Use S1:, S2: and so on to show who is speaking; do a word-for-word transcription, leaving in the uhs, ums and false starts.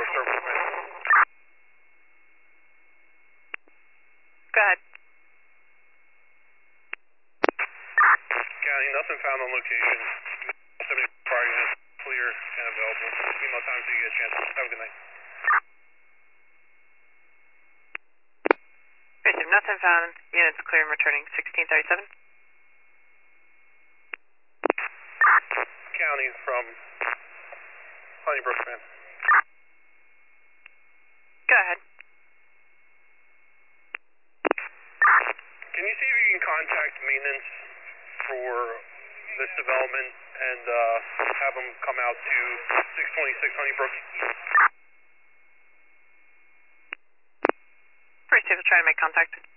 S1: service man.
S2: Go ahead.
S1: County, nothing found on location. seventy prior units clear and available. Email time so you get a chance. Have a good night.
S2: Receive nothing found. Units clear and returning. sixteen thirty-seven.
S1: County from Honeybrook, man.
S2: Go ahead.
S1: Can you see if you can contact maintenance for this development and uh, have them come out to six twenty-six Honeybrook?
S2: Receive, will try to make contact.